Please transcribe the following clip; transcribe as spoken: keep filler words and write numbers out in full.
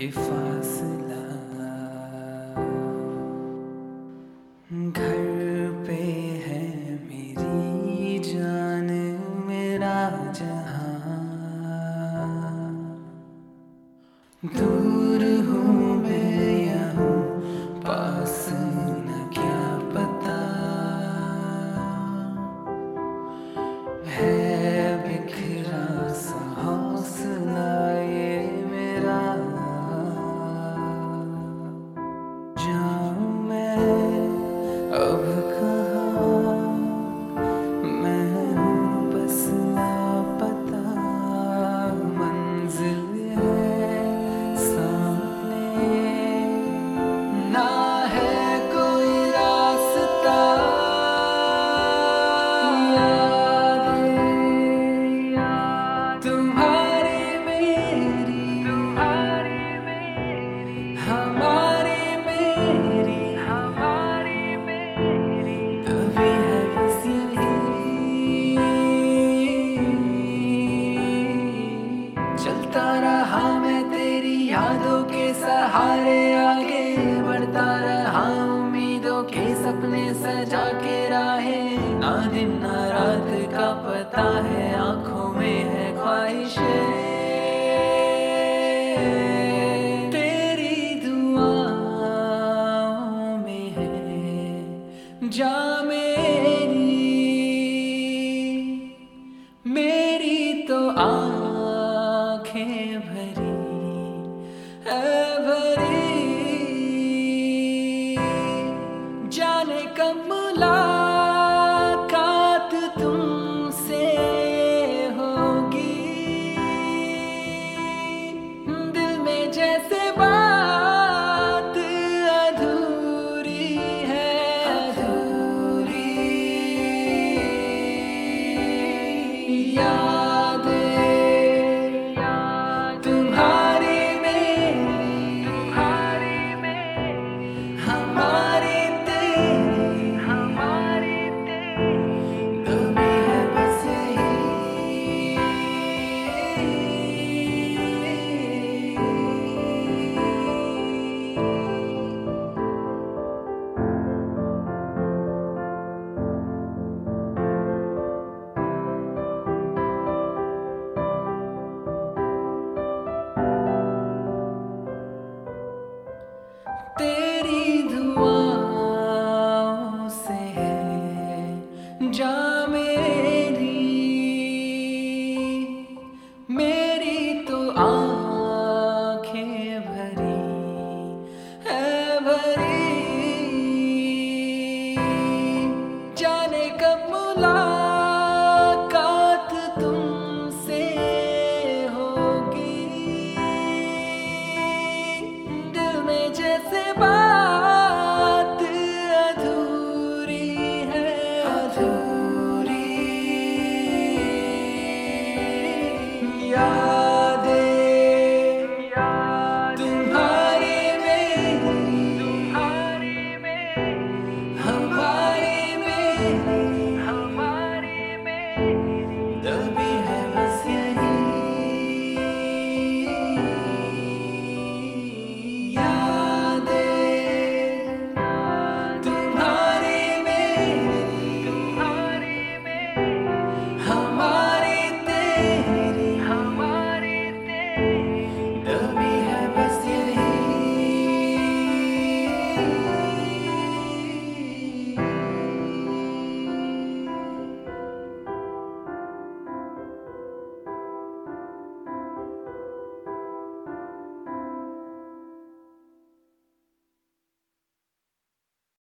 ये फासला घर पे है मेरी जान, मेरा जहां। दूर हूँ मैं या हूँ पास, न क्या पता है बिखरा सा हौसला ये मेरा। जाऊँ मैं अब कहाँ, मैं हूँ बस लापता। मंजिल है सामने, ना है कोई रास्ता। यादें तुम्हारी मेरी, तुम्हारी मेरी, हमारी मेरी, हमारी मेरी, तभी है बस यही। चलता रहा मैं तेरी यादों के सहारे, आगे बढ़ता रहा उम्मीदों के सपने सजा के राहें। ना दिन ना रात का पता है, आंखों में है ख्वाहिशें।